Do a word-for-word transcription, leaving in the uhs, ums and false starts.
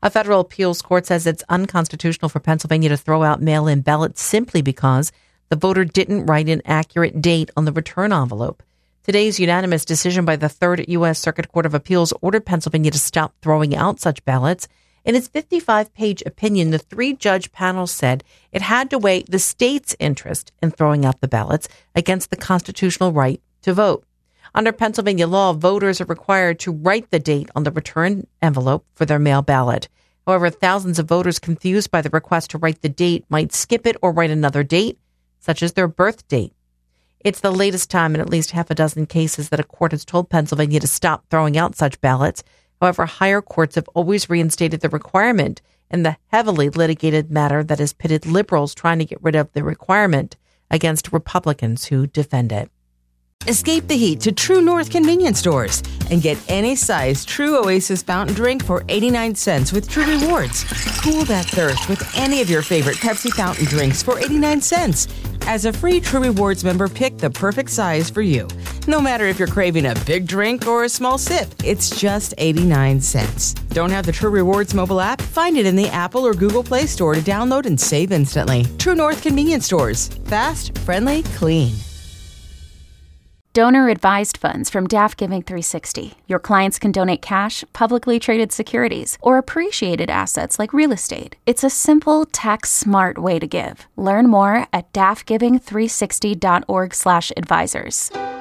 A federal appeals court says it's unconstitutional for Pennsylvania to throw out mail-in ballots simply because the voter didn't write an accurate date on the return envelope. Today's unanimous decision by the Third U S. Circuit Court of Appeals ordered Pennsylvania to stop throwing out such ballots. In its fifty-five page opinion, the three-judge panel said it had to weigh the state's interest in throwing out the ballots against the constitutional right to vote. Under Pennsylvania law, voters are required to write the date on the return envelope for their mail ballot. However, thousands of voters confused by the request to write the date might skip it or write another date, such as their birth date. It's the latest time in at least half a dozen cases that a court has told Pennsylvania to stop throwing out such ballots. However, higher courts have always reinstated the requirement in the heavily litigated matter that has pitted liberals trying to get rid of the requirement against Republicans who defend it. Escape the heat to True North convenience stores and get any size True Oasis fountain drink for eighty-nine cents with True Rewards. Cool that thirst with any of your favorite Pepsi fountain drinks for eighty-nine cents. As a free True Rewards member, pick the perfect size for you. No matter if you're craving a big drink or a small sip, it's just eighty-nine cents. Don't have the True Rewards mobile app? Find it in the Apple or Google Play Store to download and save instantly. True North convenience stores. Fast, friendly, clean. Donor-advised funds from Daft Giving three sixty. Your clients can donate cash, publicly traded securities, or appreciated assets like real estate. It's a simple, tax-smart way to give. Learn more at daft giving three sixty dot org slash advisors.